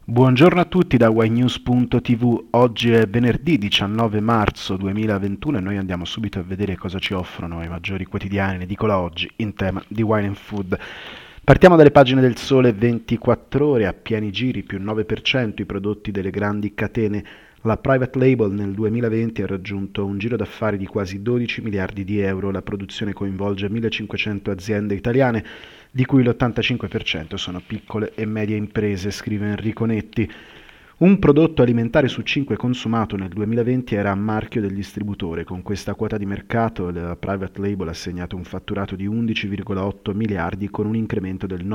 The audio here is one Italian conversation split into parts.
Buongiorno a tutti da ynews.tv, oggi è venerdì 19 marzo 2021 e noi andiamo subito a vedere cosa ci offrono i maggiori quotidiani in edicola oggi in tema di wine and food. Partiamo dalle pagine del Sole 24 Ore, a pieni giri più 9% i prodotti delle grandi catene. La private label nel 2020 ha raggiunto un giro d'affari di quasi 12 miliardi di euro, la produzione coinvolge 1500 aziende italiane, di cui l'85% sono piccole e medie imprese, scrive Enrico Netti. Un prodotto alimentare su 5 consumato nel 2020 era a marchio del distributore. Con questa quota di mercato la private label ha segnato un fatturato di 11,8 miliardi con un incremento del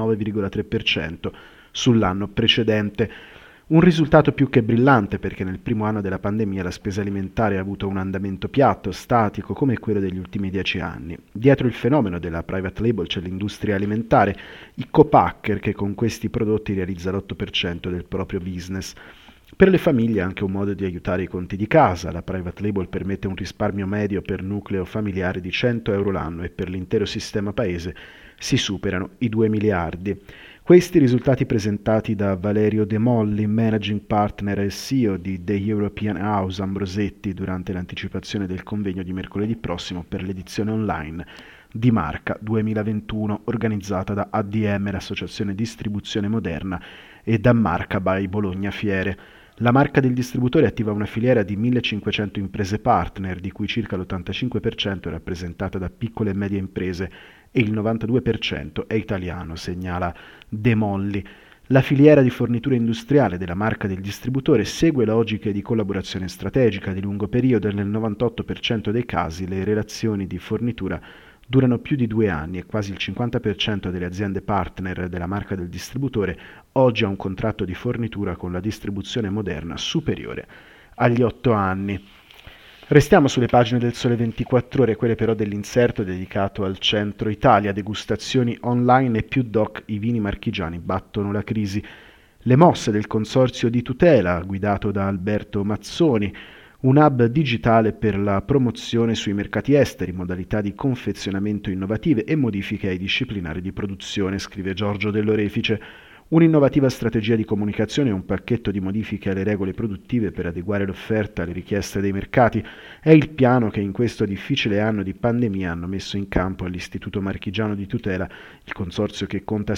9,3% sull'anno precedente. Un risultato più che brillante perché nel primo anno della pandemia la spesa alimentare ha avuto un andamento piatto, statico come quello degli ultimi 10 anni. Dietro il fenomeno della private label c'è l'industria alimentare, i co-packer che con questi prodotti realizza l'8% del proprio business. Per le famiglie è anche un modo di aiutare i conti di casa. La private label permette un risparmio medio per nucleo familiare di 100 euro l'anno e per l'intero sistema paese si superano i 2 miliardi. Questi risultati presentati da Valerio De Molli, Managing Partner e CEO di The European House Ambrosetti, durante l'anticipazione del convegno di mercoledì prossimo per l'edizione online di Marca 2021, organizzata da ADM, l'Associazione Distribuzione Moderna, e da Marca by Bologna Fiere. La marca del distributore attiva una filiera di 1500 imprese partner, di cui circa l'85% è rappresentata da piccole e medie imprese e il 92% è italiano, segnala De Molli. La filiera di fornitura industriale della marca del distributore segue logiche di collaborazione strategica di lungo periodo e nel 98% dei casi le relazioni di fornitura durano più di 2 anni e quasi il 50% delle aziende partner della marca del distributore oggi ha un contratto di fornitura con la distribuzione moderna superiore agli 8 anni. Restiamo sulle pagine del Sole 24 Ore, quelle però dell'inserto dedicato al centro Italia, degustazioni online e più doc, i vini marchigiani battono la crisi. Le mosse del consorzio di tutela, guidato da Alberto Mazzoni, un hub digitale per la promozione sui mercati esteri, modalità di confezionamento innovative e modifiche ai disciplinari di produzione, scrive Giorgio Dell'Orefice. Un'innovativa strategia di comunicazione e un pacchetto di modifiche alle regole produttive per adeguare l'offerta alle richieste dei mercati è il piano che in questo difficile anno di pandemia hanno messo in campo all'Istituto Marchigiano di Tutela, il consorzio che conta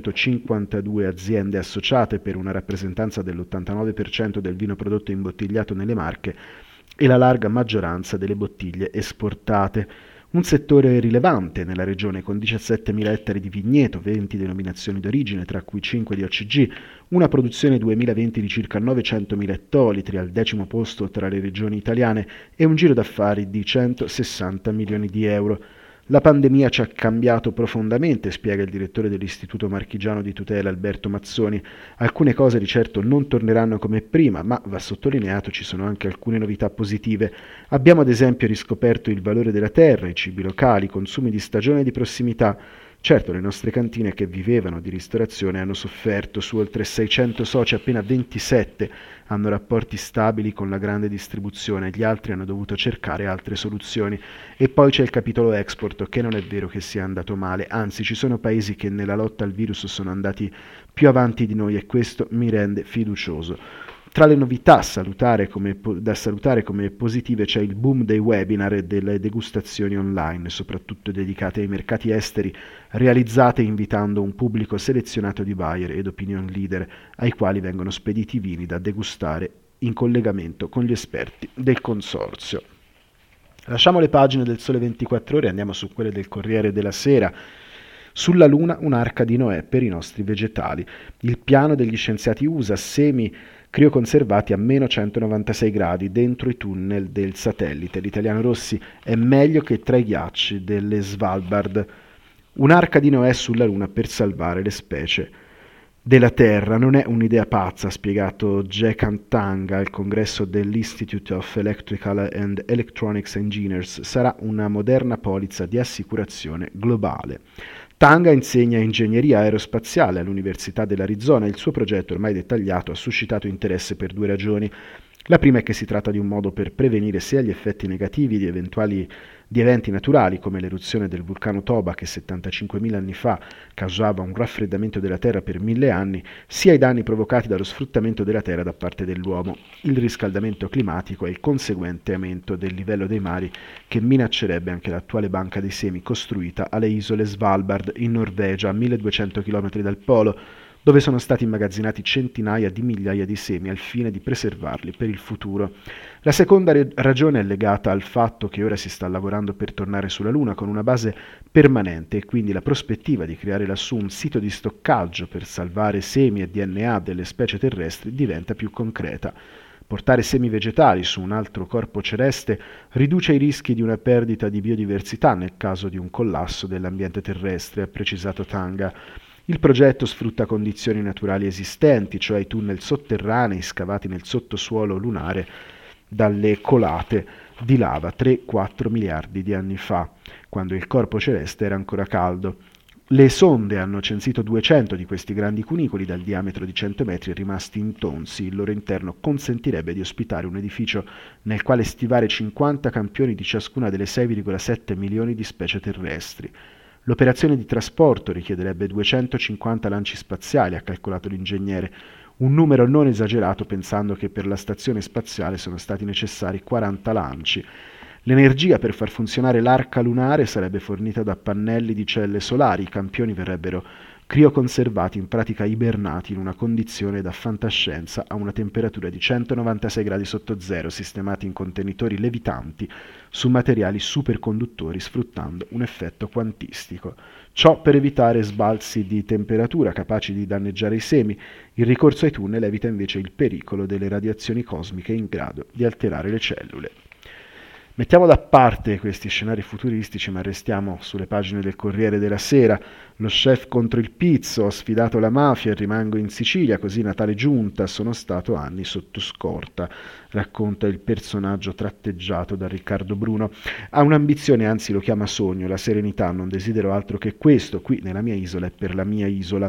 652 aziende associate per una rappresentanza dell'89% del vino prodotto e imbottigliato nelle Marche e la larga maggioranza delle bottiglie esportate. Un settore rilevante nella regione con 17.000 ettari di vigneto, 20 denominazioni d'origine, tra cui 5 di OCG, una produzione 2020 di circa 900.000 ettolitri al 10° posto tra le regioni italiane e un giro d'affari di 160 milioni di euro. La pandemia ci ha cambiato profondamente, spiega il direttore dell'Istituto Marchigiano di Tutela Alberto Mazzoni. Alcune cose di certo non torneranno come prima, ma va sottolineato ci sono anche alcune novità positive. Abbiamo ad esempio riscoperto il valore della terra, i cibi locali, i consumi di stagione e di prossimità. Certo, le nostre cantine che vivevano di ristorazione hanno sofferto, su oltre 600 soci appena 27 hanno rapporti stabili con la grande distribuzione, gli altri hanno dovuto cercare altre soluzioni. E poi c'è il capitolo export, che non è vero che sia andato male, anzi ci sono paesi che nella lotta al virus sono andati più avanti di noi e questo mi rende fiducioso. Tra le novità da salutare come positive c'è il boom dei webinar e delle degustazioni online, soprattutto dedicate ai mercati esteri, realizzate invitando un pubblico selezionato di buyer ed opinion leader, ai quali vengono spediti vini da degustare in collegamento con gli esperti del consorzio. Lasciamo le pagine del Sole 24 Ore e andiamo su quelle del Corriere della Sera. Sulla Luna un'arca di Noè per i nostri vegetali. Il piano degli scienziati USA, semi crioconservati a meno 196 gradi dentro i tunnel del satellite. L'italiano Rossi è meglio che tra i ghiacci delle Svalbard. Un'arca di Noè sulla Luna per salvare le specie della Terra. Non è un'idea pazza, ha spiegato Jack Tanga al congresso dell'Institute of Electrical and Electronics Engineers. Sarà una moderna polizza di assicurazione globale. Tanga insegna ingegneria aerospaziale all'Università dell'Arizona e il suo progetto ormai dettagliato ha suscitato interesse per 2 ragioni. La prima è che si tratta di un modo per prevenire sia gli effetti negativi di eventi naturali come l'eruzione del vulcano Toba che 75.000 anni fa causava un raffreddamento della Terra per 1000 anni, sia i danni provocati dallo sfruttamento della Terra da parte dell'uomo, il riscaldamento climatico e il conseguente aumento del livello dei mari che minaccerebbe anche l'attuale banca dei semi costruita alle isole Svalbard in Norvegia a 1200 km dal polo, dove sono stati immagazzinati centinaia di migliaia di semi al fine di preservarli per il futuro. La seconda ragione è legata al fatto che ora si sta lavorando per tornare sulla Luna con una base permanente e quindi la prospettiva di creare lassù un sito di stoccaggio per salvare semi e DNA delle specie terrestri diventa più concreta. Portare semi vegetali su un altro corpo celeste riduce i rischi di una perdita di biodiversità nel caso di un collasso dell'ambiente terrestre, ha precisato Tanga. Il progetto sfrutta condizioni naturali esistenti, cioè i tunnel sotterranei scavati nel sottosuolo lunare dalle colate di lava 3-4 miliardi di anni fa, quando il corpo celeste era ancora caldo. Le sonde hanno censito 200 di questi grandi cunicoli dal diametro di 100 metri rimasti intonsi. Il loro interno consentirebbe di ospitare un edificio nel quale stivare 50 campioni di ciascuna delle 6,7 milioni di specie terrestri. L'operazione di trasporto richiederebbe 250 lanci spaziali, ha calcolato l'ingegnere, un numero non esagerato pensando che per la stazione spaziale sono stati necessari 40 lanci. L'energia per far funzionare l'arca lunare sarebbe fornita da pannelli di celle solari, i campioni verrebbero crioconservati, in pratica ibernati, in una condizione da fantascienza a una temperatura di 196 gradi sotto zero, sistemati in contenitori levitanti su materiali superconduttori sfruttando un effetto quantistico. Ciò per evitare sbalzi di temperatura capaci di danneggiare i semi. Il ricorso ai tunnel evita invece il pericolo delle radiazioni cosmiche in grado di alterare le cellule. Mettiamo da parte questi scenari futuristici, ma restiamo sulle pagine del Corriere della Sera. Lo chef contro il pizzo, ho sfidato la mafia e rimango in Sicilia, così Natale giunta, sono stato anni sotto scorta, racconta il personaggio tratteggiato da Riccardo Bruno. Ha un'ambizione, anzi lo chiama sogno, la serenità, non desidero altro che questo, qui nella mia isola e per la mia isola.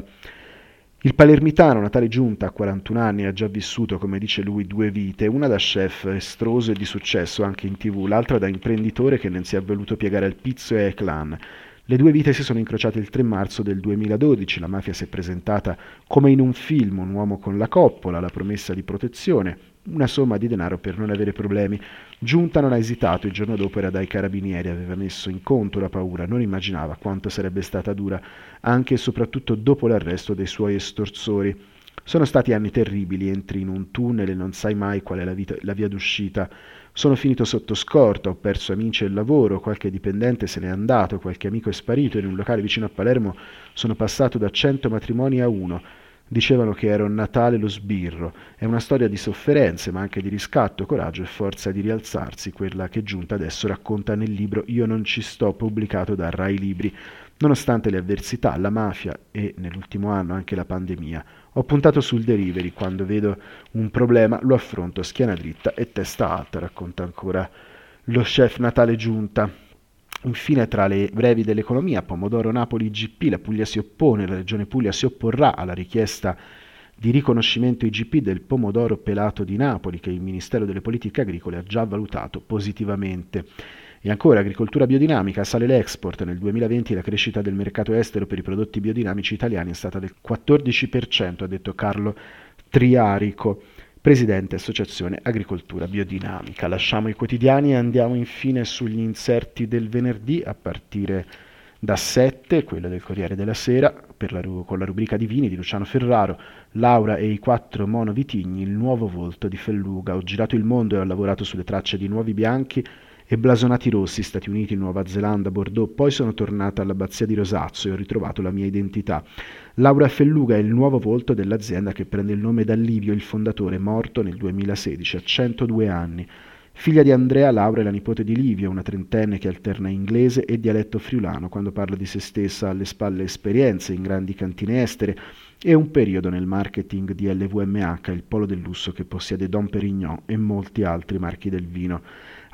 Il palermitano Natale Giunta, a 41 anni, ha già vissuto, come dice lui, 2 vite, una da chef estroso e di successo anche in TV, l'altra da imprenditore che non si è voluto piegare al pizzo e ai clan. Le 2 vite si sono incrociate il 3 marzo del 2012, la mafia si è presentata come in un film, un uomo con la coppola, la promessa di protezione, una somma di denaro per non avere problemi. Giunta non ha esitato, il giorno dopo era dai carabinieri, aveva messo in conto la paura, non immaginava quanto sarebbe stata dura, anche e soprattutto dopo l'arresto dei suoi estorsori. Sono stati anni terribili, entri in un tunnel e non sai mai qual è la via d'uscita. Sono finito sotto scorta, ho perso amici e lavoro, qualche dipendente se n'è andato, qualche amico è sparito, in un locale vicino a Palermo sono passato da 100 matrimoni a 1. Dicevano che ero Natale lo sbirro. È una storia di sofferenze, ma anche di riscatto, coraggio e forza di rialzarsi, quella che Giunta adesso racconta nel libro Io non ci sto, pubblicato da Rai Libri. Nonostante le avversità, la mafia e, nell'ultimo anno, anche la pandemia, ho puntato sul delivery. Quando vedo un problema lo affronto schiena dritta e testa alta, racconta ancora lo chef Natale Giunta. Infine, tra le brevi dell'economia, Pomodoro Napoli IGP, la Puglia si oppone, la Regione Puglia si opporrà alla richiesta di riconoscimento IGP del pomodoro pelato di Napoli, che il Ministero delle Politiche Agricole ha già valutato positivamente. E ancora, agricoltura biodinamica, sale l'export. Nel 2020 la crescita del mercato estero per i prodotti biodinamici italiani è stata del 14%, ha detto Carlo Triarico, presidente Associazione Agricoltura Biodinamica. Lasciamo i quotidiani e andiamo infine sugli inserti del venerdì, a partire da 7, quello del Corriere della Sera, con la rubrica di vini di Luciano Ferraro, Laura e i 4 monovitigni, il nuovo volto di Felluga. Ho girato il mondo e ho lavorato sulle tracce di nuovi bianchi e blasonati rossi, Stati Uniti, Nuova Zelanda, Bordeaux, poi sono tornata all'abbazia di Rosazzo e ho ritrovato la mia identità. Laura Felluga è il nuovo volto dell'azienda che prende il nome da Livio, il fondatore, morto nel 2016 a 102 anni. Figlia di Andrea, Laura è la nipote di Livio, una trentenne che alterna inglese e dialetto friulano quando parla di se stessa, alle spalle esperienze in grandi cantine estere e un periodo nel marketing di LVMH, il polo del lusso che possiede Dom Pérignon e molti altri marchi del vino.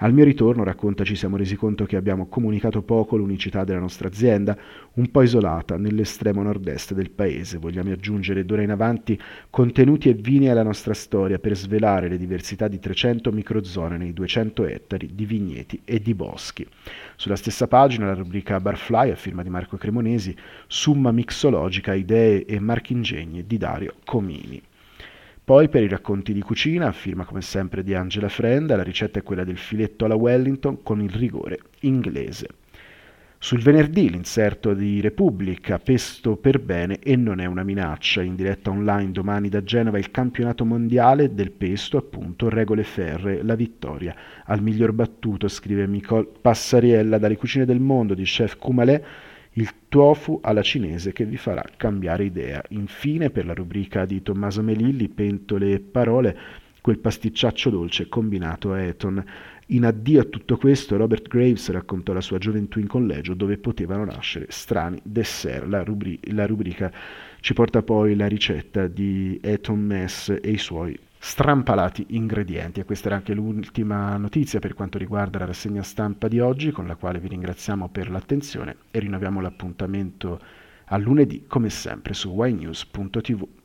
Al mio ritorno, racconta, ci siamo resi conto che abbiamo comunicato poco l'unicità della nostra azienda, un po' isolata nell'estremo nord-est del paese. Vogliamo aggiungere d'ora in avanti contenuti e vini alla nostra storia per svelare le diversità di 300 microzone nei 200 ettari di vigneti e di boschi. Sulla stessa pagina la rubrica Barfly, a firma di Marco Cremonesi, summa mixologica, idee e marchingegni di Dario Comini. Poi per i racconti di cucina, a firma come sempre di Angela Frenda, la ricetta è quella del filetto alla Wellington con il rigore inglese. Sul venerdì l'inserto di Repubblica, pesto per bene e non è una minaccia, in diretta online domani da Genova il campionato mondiale del pesto, appunto, regole ferree, la vittoria al miglior battuto, scrive Nicole Passariella, dalle cucine del mondo di chef Kumalè, il tofu alla cinese che vi farà cambiare idea. Infine, per la rubrica di Tommaso Melilli, pentole e parole, quel pasticciaccio dolce combinato a Eton. In addio a tutto questo, Robert Graves raccontò la sua gioventù in collegio dove potevano nascere strani dessert. La rubrica ci porta poi la ricetta di Eton Mess e i suoi strampalati ingredienti. E questa era anche l'ultima notizia per quanto riguarda la rassegna stampa di oggi, con la quale vi ringraziamo per l'attenzione e rinnoviamo l'appuntamento a lunedì come sempre su ynews.tv.